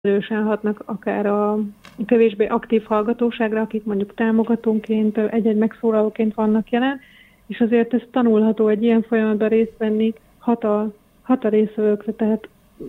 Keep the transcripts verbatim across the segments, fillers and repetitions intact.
erősen hatnak akár a kevésbé aktív hallgatóságra, akik mondjuk támogatónként, egy-egy megszólalóként vannak jelen, és azért ez tanulható egy ilyen folyamatban részt venni, hat a, hat a részvevőkre, tehát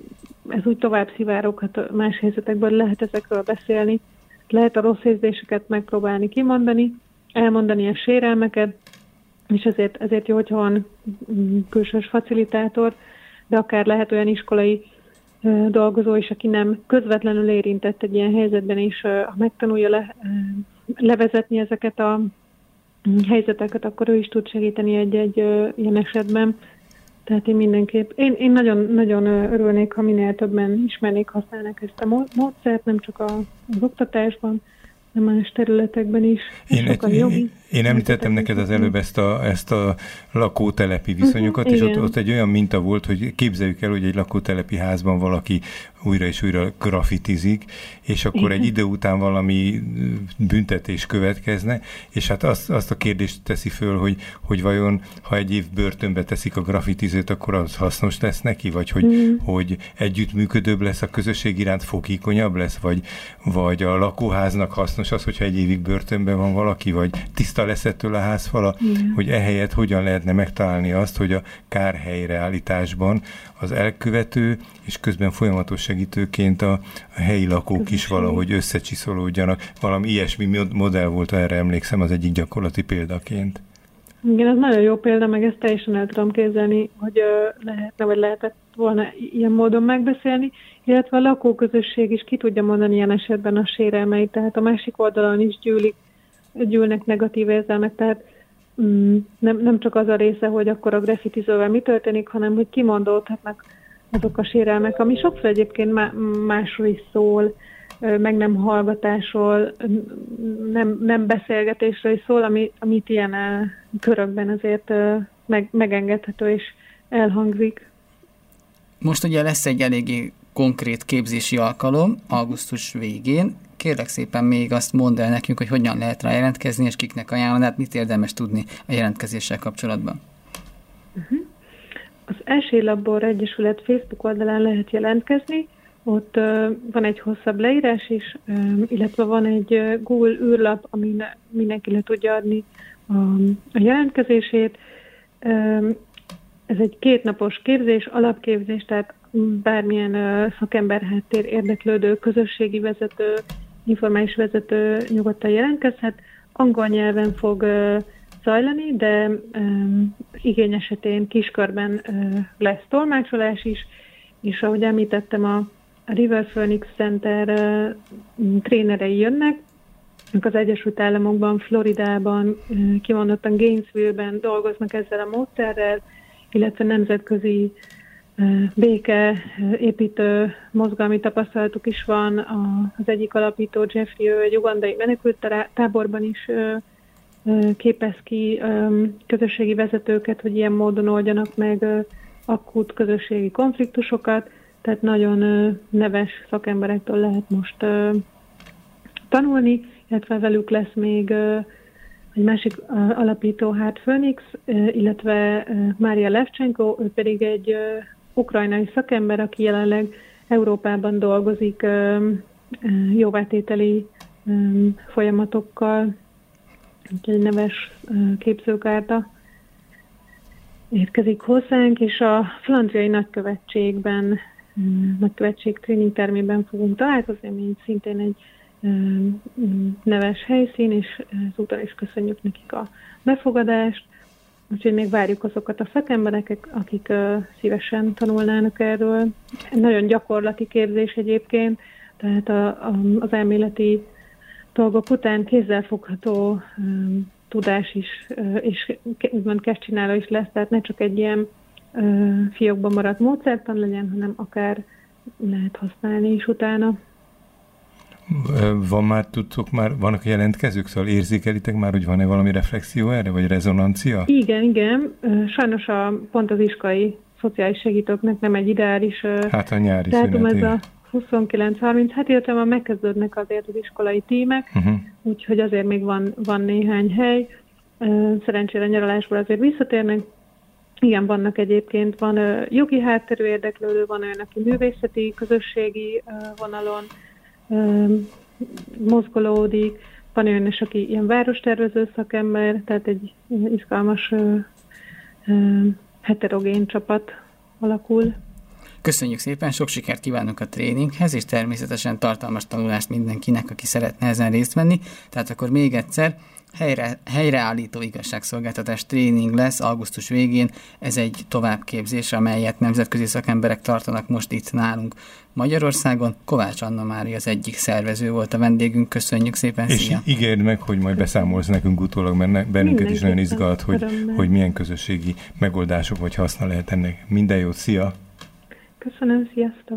ez úgy tovább szivároghat más helyzetekben, lehet ezekről beszélni, lehet a rossz érzéseket megpróbálni kimondani, elmondani a sérelmeket, és ezért, ezért jó, hogyha van külsős facilitátor, de akár lehet olyan iskolai dolgozó is, aki nem közvetlenül érintett egy ilyen helyzetben, és ha megtanulja le, levezetni ezeket a helyzeteket, akkor ő is tud segíteni egy-egy ilyen esetben. Tehát én mindenképp, én, én nagyon, nagyon örülnék, ha minél többen ismernék, használnak ezt a módszert, nem csak a, az oktatásban, de más területekben is. Én, egy, én, én említettem neked az előbb ezt a, ezt a lakótelepi viszonyokat, uh-huh, és ott, ott egy olyan minta volt, hogy képzeljük el, hogy egy lakótelepi házban valaki újra és újra grafitizik, és akkor igen, egy idő után valami büntetés következne, és hát azt, azt a kérdést teszi föl, hogy, hogy vajon, ha egy év börtönbe teszik a grafitizőt, akkor az hasznos lesz neki, vagy hogy, uh-huh, hogy együttműködőbb lesz, a közösség iránt fogékonyabb lesz, vagy, vagy a lakóháznak hasznos az, hogyha egy évig börtönben van valaki, vagy tiszta lesz ettől a házfala, igen, hogy ehelyett hogyan lehetne megtalálni azt, hogy a kárhelyreállításban az elkövető, és közben folyamatos segítőként a, a helyi lakók is valahogy összecsiszolódjanak. Valami ilyesmi modell volt, erre emlékszem, az egyik gyakorlati példaként. Igen, ez nagyon jó példa, meg ezt teljesen el tudom képzelni, hogy lehetne, vagy lehetett volna ilyen módon megbeszélni, illetve a lakóközösség is ki tudja mondani ilyen esetben a sérelmeit, tehát a másik oldalon is gyűlik, gyűlnek negatív érzelmek, tehát mm, nem, nem csak az a része, hogy akkor a graffitizővel mi történik, hanem hogy kimondódhatnak azok a sérelmek, ami sokszor egyébként másról is szól, meg nem hallgatásról, nem, nem beszélgetésről is szól, ami, amit ilyen körökben azért meg, megengedhető és elhangzik. Most ugye lesz egy eléggé konkrét képzési alkalom augusztus végén. Kérlek szépen még azt mondd el nekünk, hogy hogyan lehet rá jelentkezni, és kiknek ajánlanád, mit érdemes tudni a jelentkezéssel kapcsolatban. Uh-huh. Az Esély-Labor Egyesület Facebook oldalán lehet jelentkezni, ott uh, van egy hosszabb leírás is, um, illetve van egy uh, Google űrlap, amin mindenki le tudja adni a, a jelentkezését. Um, ez egy kétnapos képzés, alapképzés, tehát bármilyen uh, szakember háttér érdeklődő, közösségi vezető, informális vezető nyugodtan jelentkezhet. Angol nyelven fog uh, zajlani, de um, igény esetén kiskörben uh, lesz tolmácsolás is, és ahogy említettem, a A River Phoenix Center uh, trénerei jönnek, ők az Egyesült Államokban, Floridában, uh, kimondottan Gainesville-ben dolgoznak ezzel a módszerrel, illetve nemzetközi uh, békeépítő mozgalmi tapasztalatuk is van. A, az egyik alapító, Jeffrey, ő egy ugandai menekült táborban is uh, uh, képez ki um, közösségi vezetőket, hogy ilyen módon oldjanak meg uh, akut közösségi konfliktusokat. Tehát nagyon neves szakemberektől lehet most uh, tanulni, illetve velük lesz még uh, egy másik uh, alapító, hát Phoenix, uh, illetve uh, Mária Levcsenko, ő pedig egy uh, ukrajnai szakember, aki jelenleg Európában dolgozik uh, uh, jóvátételi um, folyamatokkal, egy neves uh, képzőkárta érkezik hozzánk, és a Flandriai Nagykövetségben nagykövetség tréningtermében fogunk találkozni, ami szintén egy neves helyszín, és ezúttal is köszönjük nekik a befogadást. Úgyhogy még várjuk azokat a szakembereket, akik szívesen tanulnának erről. Nagyon gyakorlati képzés egyébként, tehát a, a, az elméleti dolgok után kézzelfogható tudás is, és úgymond kezdcsináló is lesz, tehát ne csak egy ilyen fiókban maradt módszertan legyen, hanem akár lehet használni is utána. Van már, tudtok már, vannak a jelentkezők, szóval érzékelitek már, hogy van-e valami reflexió erre, vagy rezonancia? Igen, igen. Sajnos a, pont az iskolai szociális segítőknek nem egy ideális hát a nyári dátum, szünet, ez a huszonkilenc harminc, hát illetve már megkezdődnek azért az iskolai tímek, uh-huh. úgyhogy azért még van, van néhány hely. Szerencsére nyaralásból azért visszatérnek, Igen, vannak egyébként, van uh, jogi hátterű érdeklődő, van olyan, aki művészeti, közösségi uh, vonalon uh, mozgolódik, van olyan is, aki ilyen várostervező szakember, tehát egy izgalmas uh, uh, heterogén csapat alakul. Köszönjük szépen, sok sikert kívánunk a tréninghez, és természetesen tartalmas tanulást mindenkinek, aki szeretne ezen részt venni. Tehát akkor még egyszer, helyre, helyreállító igazságszolgáltatás tréning lesz augusztus végén. Ez egy továbbképzés, amelyet nemzetközi szakemberek tartanak most itt nálunk Magyarországon. Kovács Anna Mária az egyik szervező volt a vendégünk. Köszönjük szépen, és szia! És ígérd meg, hogy majd beszámolsz nekünk utólag, mert bennünket is nagyon izgat, hogy, hogy milyen közösségi megoldások vagy haszna lehet ennek. Minden jót, szia! Köszönöm, sziasztok!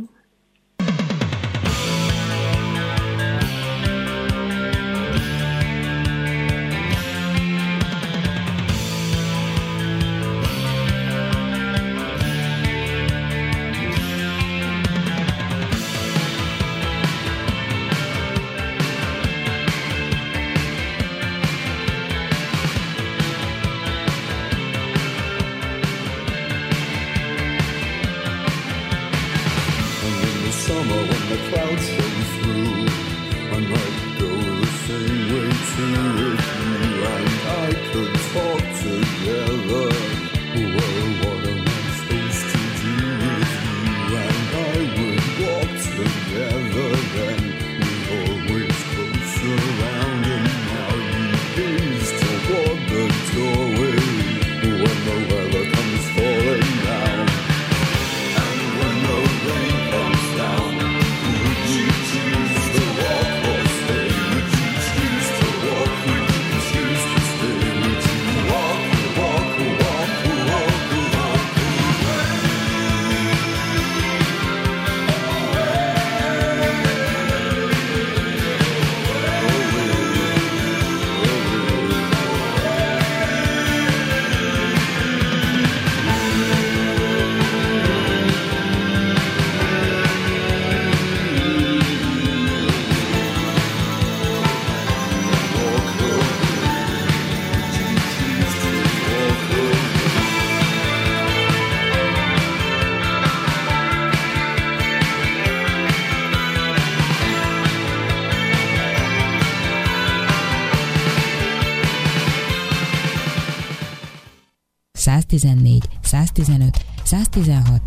száztizennégy, száztizenöt, száztizenhat.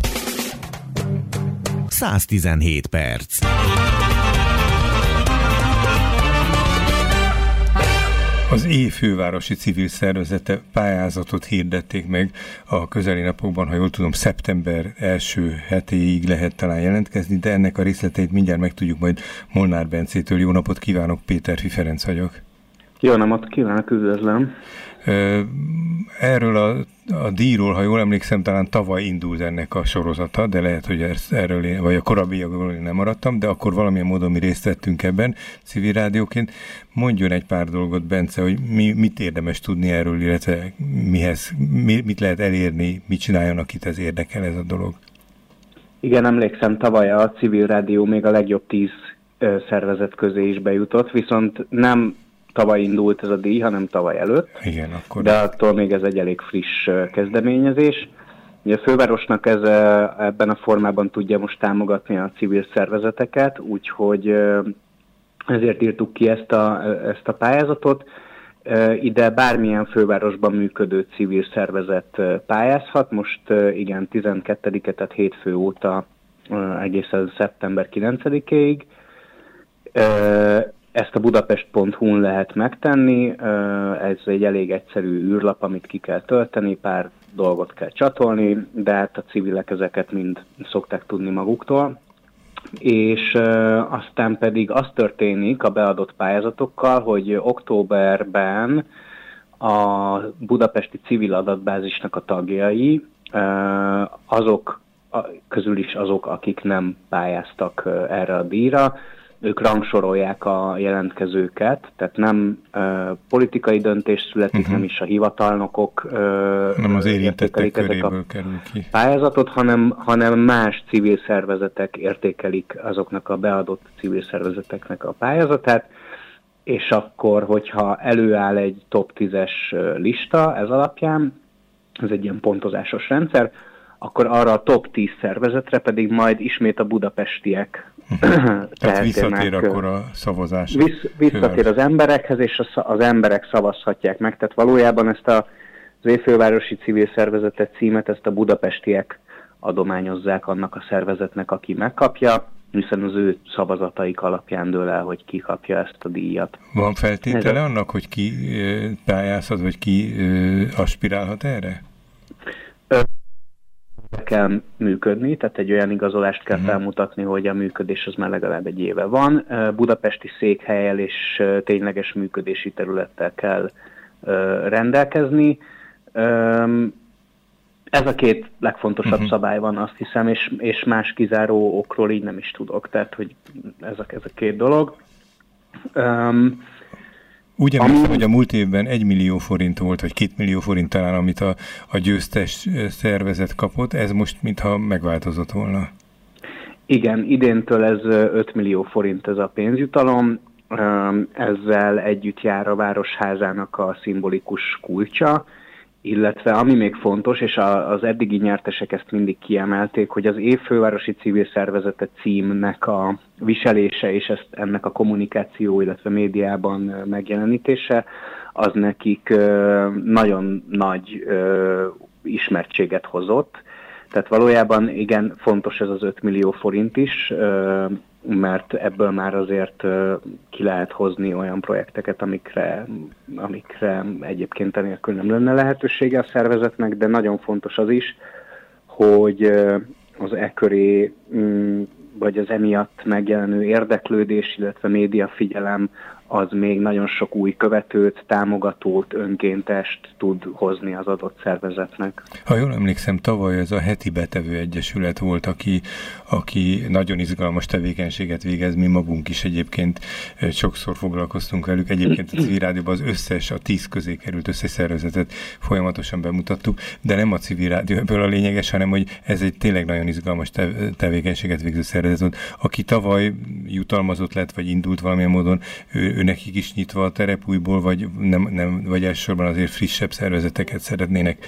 száztizenhét perc. Az év fővárosi civil szervezete pályázatot hirdették meg a közeli napokban, ha jól tudom, szeptember első hetéig lehet talán jelentkezni, de ennek a részleteit mindjárt megtudjuk majd Molnár Bencétől. Jó napot kívánok, Péterfi Ferenc vagyok. Jó napot kívánok, üdvözlöm. Erről a, a díjról, ha jól emlékszem, talán tavaly indult ennek a sorozata, de lehet, hogy erről én, vagy a korábbiakból én nem maradtam, de akkor valamilyen módon mi részt vettünk ebben civil rádióként. Mondjon egy pár dolgot, Bence, hogy mi, mit érdemes tudni erről, illetve mihez, mi, mit lehet elérni, mit csináljon, akit ez érdekel ez a dolog. Igen, emlékszem, tavaly a civil rádió még a legjobb tíz ö, szervezet közé is bejutott, viszont nem tavaly indult ez a díj, hanem tavaly előtt. Igen, akkor... De attól még ez egy elég friss kezdeményezés. Ugye a fővárosnak ez ebben a formában tudja most támogatni a civil szervezeteket, úgyhogy ezért írtuk ki ezt a, ezt a pályázatot. Ide bármilyen fővárosban működő civil szervezet pályázhat. Most igen, tizenkettedike, tehát hétfő óta egészen szeptember kilencedikéig. Ezt a budapest pont hu-n lehet megtenni, ez egy elég egyszerű űrlap, amit ki kell tölteni, pár dolgot kell csatolni, de hát a civilek ezeket mind szokták tudni maguktól. És aztán pedig az történik a beadott pályázatokkal, hogy októberben a budapesti civil adatbázisnak a tagjai, azok közül is azok, akik nem pályáztak erre a díjra, ők rangsorolják a jelentkezőket, tehát nem uh, politikai döntés születik, uh-huh. nem is a hivatalnokok uh, nem az érintettek köréből kerül ki pályázatot, hanem, hanem más civil szervezetek értékelik azoknak a beadott civil szervezeteknek a pályázatát, és akkor, hogyha előáll egy top tízes lista ez alapján, ez egy ilyen pontozásos rendszer, akkor arra a top tíz szervezetre pedig majd ismét a budapestiek tehát visszatér akkor a szavazás. Vissz, visszatér az emberekhez, és az emberek szavazhatják meg. Tehát valójában ezt a, az Évfővárosi Civil Szervezetet címet, ezt a budapestiek adományozzák annak a szervezetnek, aki megkapja, hiszen az ő szavazataik alapján dől el, hogy ki kapja ezt a díjat. Van feltétele annak, hogy ki pályázhat, vagy ki aspirálhat erre? Kell működni, tehát egy olyan igazolást kell uh-huh. felmutatni, hogy a működés az már legalább egy éve van. Budapesti székhelyel és tényleges működési területtel kell rendelkezni. Ez a két legfontosabb uh-huh. szabály van, azt hiszem, és, és más kizáró okról így nem is tudok. Tehát, hogy ez a, ez a két dolog. Um, Úgy emlékszem, hogy a múlt évben egy millió forint volt, vagy két millió forint talán, amit a, a győztes szervezet kapott, ez most mintha megváltozott volna. Igen, idéntől ez öt millió forint ez a pénzjutalom, ezzel együtt jár a Városházának a szimbolikus kulcsa, illetve ami még fontos, és az eddigi nyertesek ezt mindig kiemelték, hogy az Évfővárosi Civil Szervezete címnek a viselése és ezt, ennek a kommunikáció, illetve médiában megjelenítése, az nekik nagyon nagy ismertséget hozott. Tehát valójában igen, fontos ez az öt millió forint is, mert ebből már azért ki lehet hozni olyan projekteket, amikre, amikre egyébként enélkül nem lenne lehetősége a szervezetnek, de nagyon fontos az is, hogy az e köré, vagy az emiatt megjelenő érdeklődés, illetve médiafigyelem az még nagyon sok új követőt, támogatót, önkéntest tud hozni az adott szervezetnek. Ha jól emlékszem, tavaly ez a Heti Betevő Egyesület volt, aki, aki nagyon izgalmas tevékenységet végez, mi magunk is egyébként sokszor foglalkoztunk velük. Egyébként a Civil Rádióban az összes, a tíz közé került összes szervezetet folyamatosan bemutattuk, de nem a Civil Rádió ebből a lényeges, hanem hogy ez egy tényleg nagyon izgalmas tevékenységet végző szervezet volt, aki tavaly jutalmazott lett, vagy indult valamilyen módon, ő ő nekik is nyitva a terep újból, vagy, nem, nem, vagy elsősorban azért frissebb szervezeteket szeretnének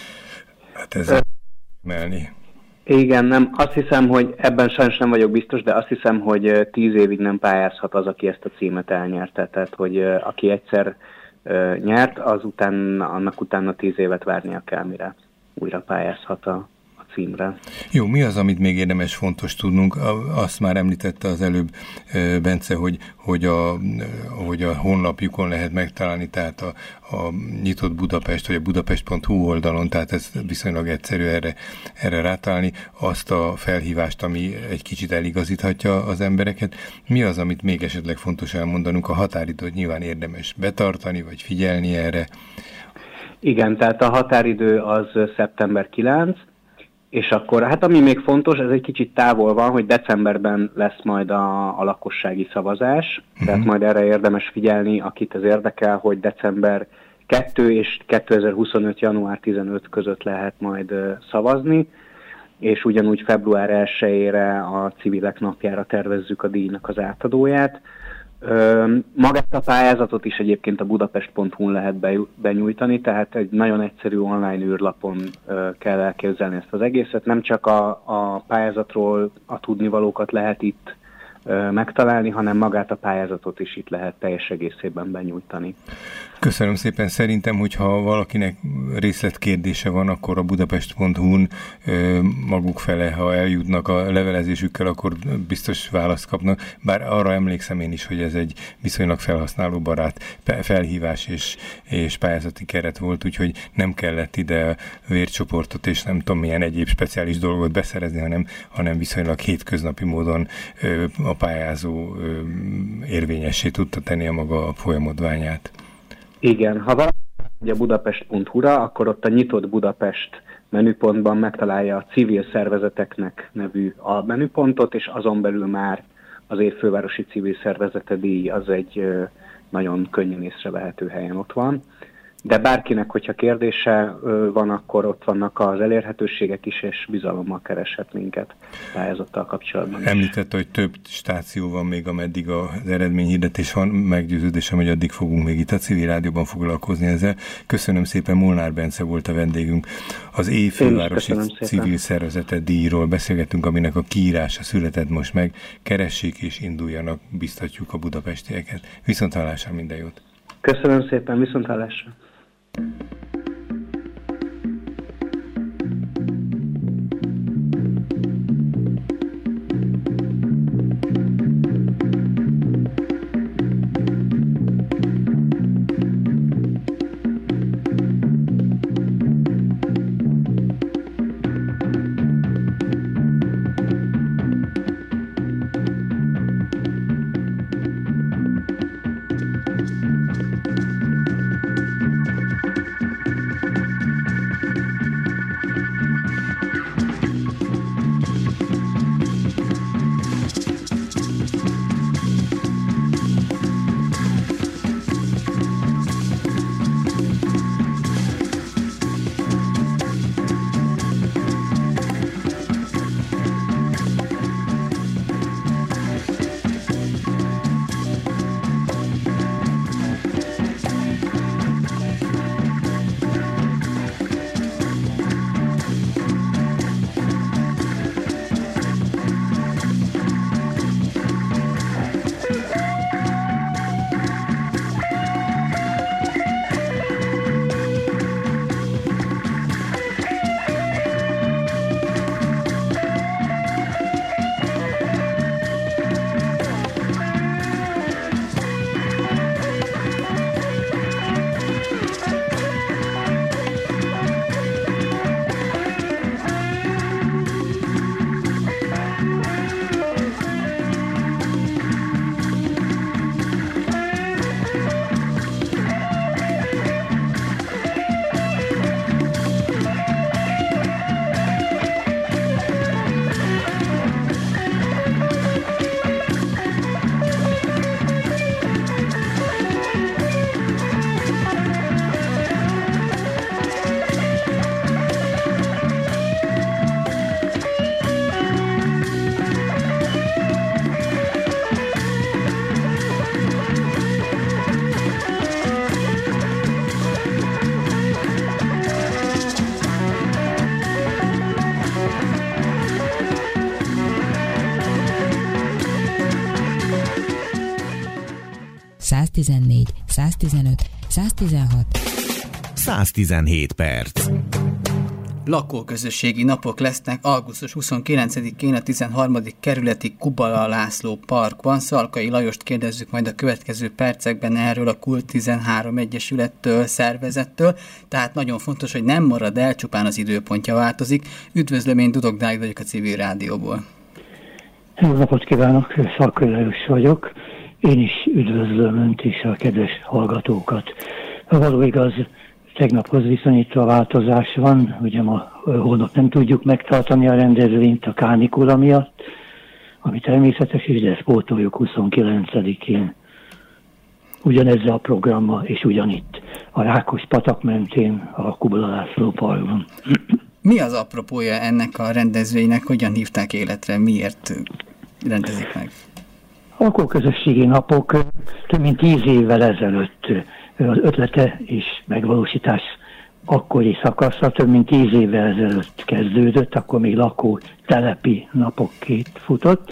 hát ezzel emelni? Igen, nem. Azt hiszem, hogy ebben sajnos nem vagyok biztos, de azt hiszem, hogy tíz évig nem pályázhat az, aki ezt a címet elnyerte. Tehát, hogy aki egyszer nyert, az után, annak utána tíz évet várnia kell, mire újra pályázhat a címre. Jó, mi az, amit még érdemes fontos tudnunk? Azt már említette az előbb Bence, hogy, hogy, a, hogy a honlapjukon lehet megtalálni, tehát a, a Nyitott Budapest, vagy a budapest pont hu oldalon, tehát ez viszonylag egyszerű erre, erre rátalálni, azt a felhívást, ami egy kicsit eligazíthatja az embereket. Mi az, amit még esetleg fontos elmondanunk? A határidőt nyilván érdemes betartani, vagy figyelni erre? Igen, tehát a határidő az szeptember kilenc, és akkor, hát ami még fontos, ez egy kicsit távol van, hogy decemberben lesz majd a, a lakossági szavazás, uh-huh. tehát majd erre érdemes figyelni, akit ez érdekel, hogy december kettő és kétezer-huszonöt. január tizenöt között lehet majd uh, szavazni, és ugyanúgy február elsejére a Civilek napjára tervezzük a díjnak az átadóját. Magát a pályázatot is egyébként a budapest pont hu-n lehet benyújtani, tehát egy nagyon egyszerű online űrlapon kell elképzelni ezt az egészet. Nem csak a, a pályázatról a tudnivalókat lehet itt megtalálni, hanem magát a pályázatot is itt lehet teljes egészében benyújtani. Köszönöm szépen. Szerintem, hogyha valakinek részletkérdése van, akkor a budapest pont hu-n maguk fele, ha eljutnak a levelezésükkel, akkor biztos választ kapnak. Bár arra emlékszem én is, hogy ez egy viszonylag felhasználóbarát felhívás és, és pályázati keret volt, úgyhogy nem kellett ide vércsoportot és nem tudom milyen egyéb speciális dolgot beszerezni, hanem, hanem viszonylag hétköznapi módon a pályázó érvényessé tudta tenni a maga folyamodványát. Igen, ha valaki a budapest pont hu-ra, akkor ott a Nyitott Budapest menüpontban megtalálja a civil szervezeteknek nevű almenüpontot, és azon belül már az Évfővárosi Civil Szervezete díj az egy nagyon könnyen észrevehető helyen ott van. De bárkinek, hogyha kérdése van, akkor ott vannak az elérhetőségek is, és bizalommal kereshet minket pályázattal kapcsolatban is. Említette, hogy több stáció van még, ameddig az eredményhirdetés van, meggyőződésem, hogy addig fogunk még itt a Civil Rádióban foglalkozni ezzel. Köszönöm szépen, Molnár Bence volt a vendégünk. Az Éj fővárosi civil szervezete díjról beszélgettünk, aminek a kiírása született most meg. Keressék és induljanak, biztatjuk a budapestieket. Viszonthallásra, minden jót! Köszönöm szépen, viszonthallásra! száztizennégy, száztizenöt, száztizenhat, száztizenhét perc. Lakóközösségi napok lesznek augusztus huszonkilencedikén a tizenharmadik kerületi Kubala László Parkban. Szalkai Lajost kérdezzük majd a következő percekben erről a Kult tizenhárom Egyesülettől, szervezettől, tehát nagyon fontos, hogy nem marad el, csupán az időpontja változik. Üdvözlöm, én Dudok Dávid vagyok a Civil Rádióból. Jó napot kívánok, Szalkai Lajos vagyok. Én is üdvözlöm Önt és a kedves hallgatókat. Való igaz, tegnaphoz viszonyítva változás van, ugye ma holnap nem tudjuk megtartani a rendezvényt a kánikula miatt, ami természetes, és ezt pótoljuk huszonkilencedikén. Ugyanezzel a programmal, és ugyanitt, a Rákos-patak mentén, a Kubala László Parkban. Mi az apropója ennek a rendezvénynek, hogyan hívták életre, miért rendezik meg? A lakóközösségi napok több mint tíz évvel ezelőtt az ötlete és megvalósítás akkori szakasza több mint tíz évvel ezelőtt kezdődött, akkor még lakótelepi napokként futott.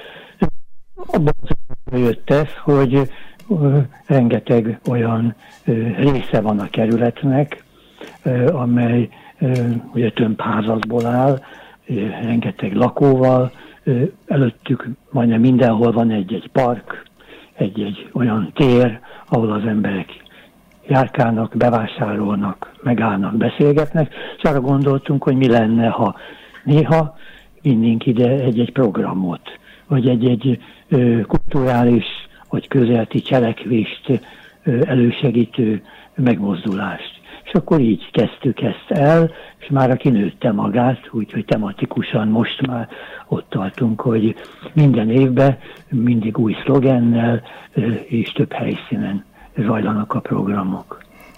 Abban jött ez, hogy rengeteg olyan része van a kerületnek, amely ugye több házasból áll, rengeteg lakóval, előttük majdnem mindenhol van egy-egy park, egy-egy olyan tér, ahol az emberek járkálnak, bevásárolnak, megállnak, beszélgetnek, és arra gondoltunk, hogy mi lenne, ha néha vinnénk ide egy-egy programot, vagy egy-egy ö, kulturális, vagy közelti cselekvést ö, elősegítő megmozdulást. És akkor így kezdtük ezt el, és már kinőtte magát, úgyhogy tematikusan most már ott tartunk, hogy minden évben mindig új szlogennel és több helyszínen zajlanak a programok.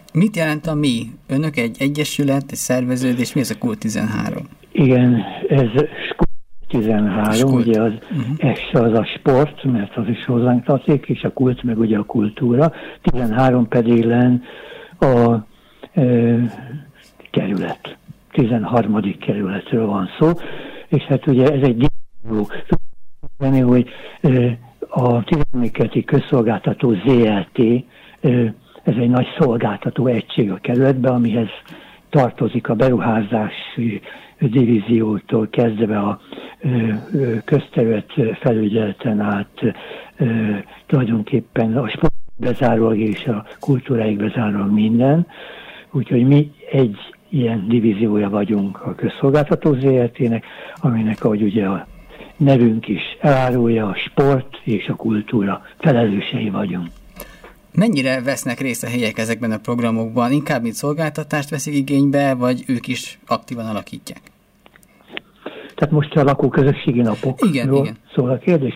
Mit jelent a mi? Önök egy egyesület, egy szerveződés, mi ez a Kult tizenhárom? Igen, ez tizenhárom, Skult. Ugye az uh-huh. S az a sport, mert az is hozzánk tartozik, és a kult meg ugye a kultúra, tizenhárom pedig len a e, kerület, tizenharmadik kerületről van szó, és hát ugye ez egy dimenzió, hogy e, a tizenharmadik közszolgáltató zé el té, e, ez egy nagy szolgáltató egység a kerületben, amihez tartozik a beruházási divíziótól kezdve a közterület felügyeleten át tulajdonképpen a sport bezárólag és a kultúráig bezárólag minden. Úgyhogy mi egy ilyen divíziója vagyunk a közszolgáltató zé el té-nek, aminek ahogy ugye a nevünk is elárulja, a sport és a kultúra felelősei vagyunk. Mennyire vesznek részt a helyek ezekben a programokban? Inkább mint szolgáltatást veszik igénybe, vagy ők is aktívan alakítják? Tehát most a lakóközösségi napokról igen, igen. szól a kérdés.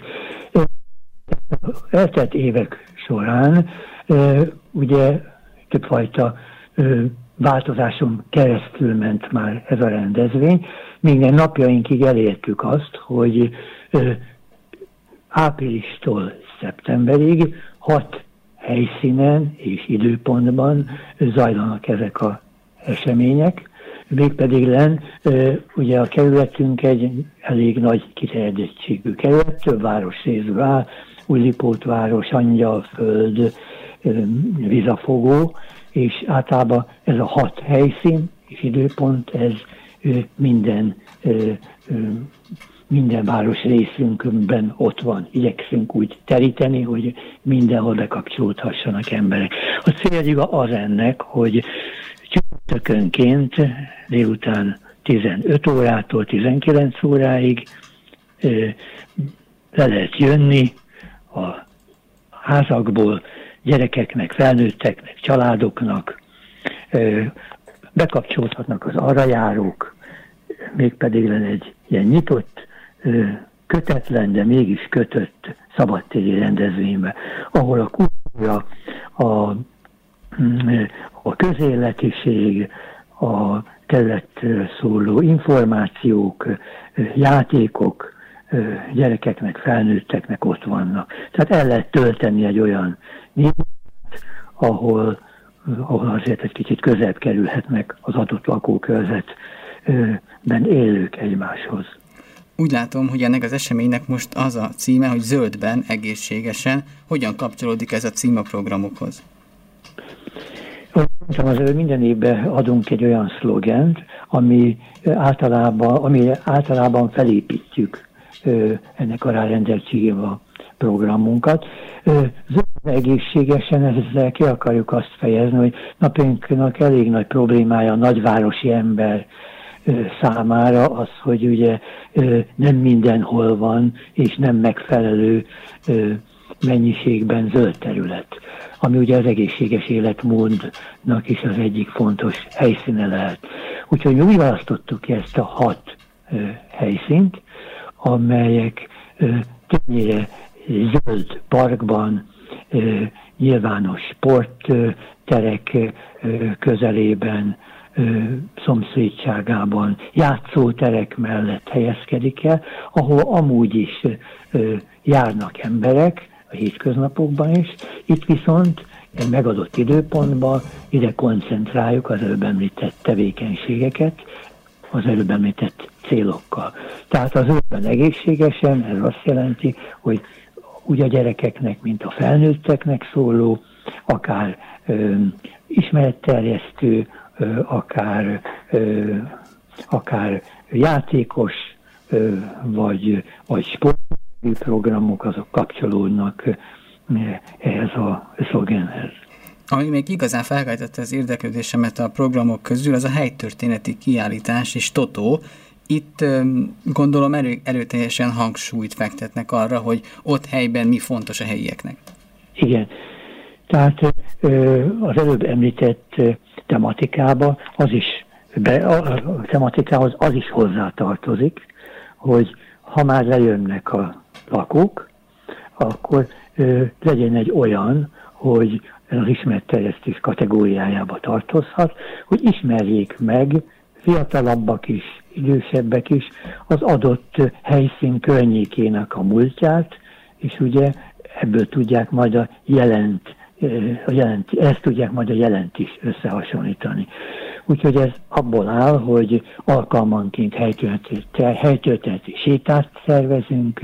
Eltelt évek során ugye többfajta változáson keresztül ment már ez a rendezvény. Minden napjainkig elértük azt, hogy áprilistól szeptemberig hat helyszínen és időpontban zajlanak ezek az események, mégpedig len, ugye a kerületünk egy elég nagy kiterjedettségű kerület, több város részből áll, Újlipótváros, Angyalföld, Vizafogó, és általában ez a hat helyszín és időpont, ez minden minden város részünkben ott van. Igyekszünk úgy teríteni, hogy mindenhol bekapcsolódhassanak emberek. A célja az ennek, hogy csütörtökönként délután tizenöt órától tizenkilenc óráig le lehet jönni a házakból, gyerekeknek, felnőtteknek, családoknak, bekapcsolódhatnak az arrajárók, mégpedig lenne egy ilyen nyitott, kötetlen, de mégis kötött szabadtéri rendezvénybe, ahol a kultúra, a, a közéletiség, a területről szóló információk, játékok gyerekeknek, felnőtteknek ott vannak. Tehát el lehet tölteni egy olyan nézet, ahol, ahol azért egy kicsit közelebb kerülhetnek az adott lakókörzetben élők egymáshoz. Úgy látom, hogy ennek az eseménynek most az a címe, hogy zöldben, egészségesen. Hogyan kapcsolódik ez a cím a programokhoz? Mondtam, az minden évben adunk egy olyan szlogent, ami általában, ami általában felépítjük ennek a rárendeltségével a programunkat. Zöldben, egészségesen, ezzel ki akarjuk azt fejezni, hogy napjainknak elég nagy problémája a nagyvárosi ember számára az, hogy ugye nem mindenhol van, és nem megfelelő mennyiségben zöld terület, ami ugye az egészséges életmódnak is az egyik fontos helyszíne lehet. Úgyhogy mi úgy választottuk ki ezt a hat helyszínt, amelyek többnyire zöld parkban, nyilvános sportterek közelében, szomszédságában, játszóterek mellett helyezkedik el, ahol amúgy is járnak emberek a hétköznapokban is. Itt viszont egy megadott időpontban ide koncentráljuk az előbb említett tevékenységeket, az előbb említett célokkal. Tehát az zöldben egészségesen, ez azt jelenti, hogy úgy a gyerekeknek, mint a felnőtteknek szóló, akár ö, ismeretterjesztő, ö, akár, ö, akár játékos, ö, vagy, vagy sportolói programok, azok kapcsolódnak ö, ehhez a szlogenhez. Ami még igazán felkeltette az érdeklődésemet a programok közül, az a helytörténeti kiállítás és totó. Itt gondolom erő, erőteljesen hangsúlyt fektetnek arra, hogy ott helyben mi fontos a helyieknek. Igen. Tehát az előbb említett tematikába az is, be, a tematikához az is hozzátartozik, hogy ha már lejönnek a lakók, akkor legyen egy olyan, hogy az ismeretterjesztés kategóriájába tartozhat, hogy ismerjék meg fiatalabbak is, idősebbek is az adott helyszín környékének a múltját, és ugye ebből tudják majd a jelent, a jelent, ezt tudják majd a jelent is összehasonlítani. Úgyhogy ez abból áll, hogy alkalmanként helytörténeti sétát szervezünk,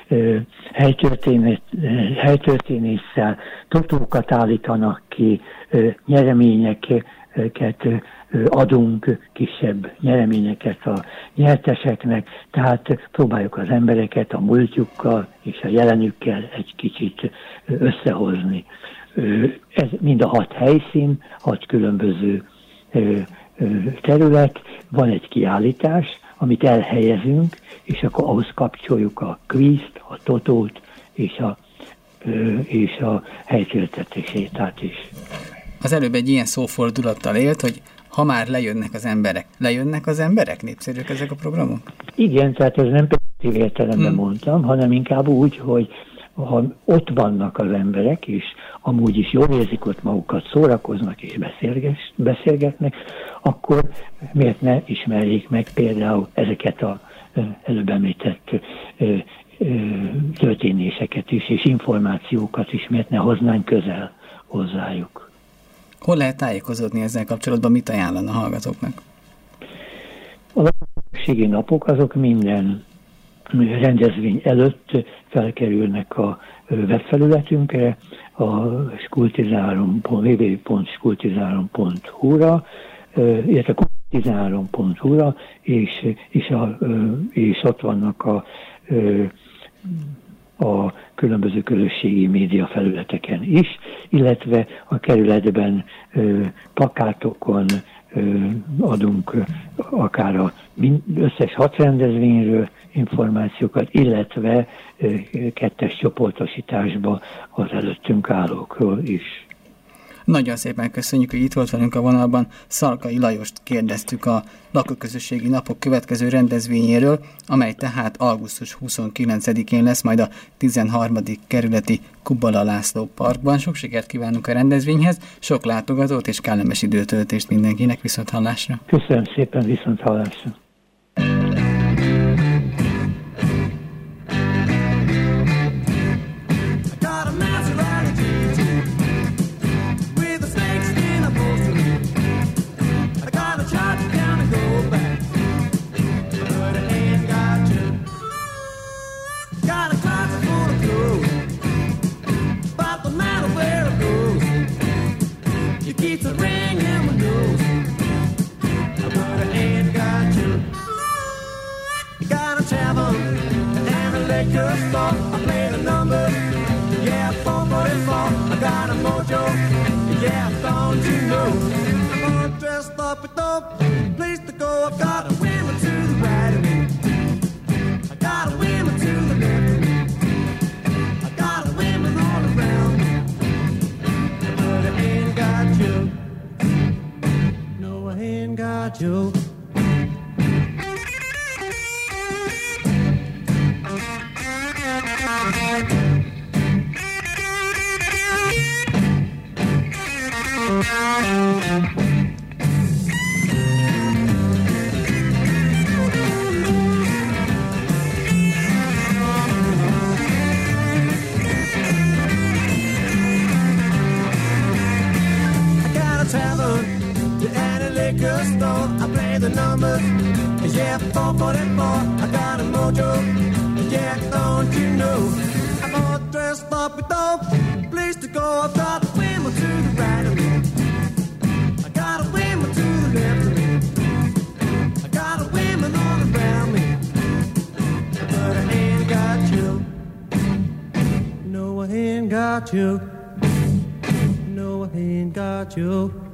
helytörténésszel totókat állítanak ki, nyereményeket adunk, kisebb nyereményeket a nyerteseknek, tehát próbáljuk az embereket a múltjukkal és a jelenükkel egy kicsit összehozni. Ez mind a hat helyszín, hat különböző terület, van egy kiállítás, amit elhelyezünk, és akkor ahhoz kapcsoljuk a kvízt, a totót és a, és a helytörténeti sétát is. Az előbb egy ilyen szófordulattal élt, hogy ha már lejönnek az emberek. Lejönnek az emberek? Népszerűek ezek a programok? Igen, tehát ez nem pedig értelemben hmm. mondtam, hanem inkább úgy, hogy ha ott vannak az emberek, és amúgy is jól érzik ott magukat, szórakoznak és beszélgetnek, akkor miért ne ismerjék meg például ezeket az előbb említett történéseket is, és információkat is, miért ne hoznánk közel hozzájuk. Hol lehet tájékozódni ezzel kapcsolatban, mit ajánlana a hallgatóknak? A lakossági napok azok minden rendezvény előtt felkerülnek a webfelületünkre, a skultizárom pont w w w pont skultizárom pont h u ra, illetve skultizárom pont h u ra, és, és, a, és ott vannak a, a különböző közösségi média felületeken is, illetve a kerületben plakátokon adunk akár az összes hat rendezvényről információkat, illetve kettes csoportosításba az előttünk állókról is. Nagyon szépen köszönjük, hogy itt volt velünk a vonalban. Szalkai Lajost kérdeztük a lakóközösségi napok következő rendezvényéről, amely tehát augusztus huszonkilencedikén lesz majd a tizenharmadik kerületi Kubala László Parkban. Sok sikert kívánunk a rendezvényhez, sok látogatót és kellemes időtöltést mindenkinek. Viszonthallásra! Köszönöm szépen, viszonthallásra! I play the numbers, yeah, four forty-four, I got a mojo, yeah, don't you know, I'm all dressed up with no place to go, I've got a women to the right of me, I got a women to the left of me, I got a women all around me, but I ain't got you, no, I ain't got you. The numbers, yeah, four forty-four, I got a mojo, yeah, don't you know, I'm all dressed up with no place to go, I've got a women to the right of me, I got a women to the left of me, I got a women all around me, but I ain't got you, no, I ain't got you, no, I ain't got you.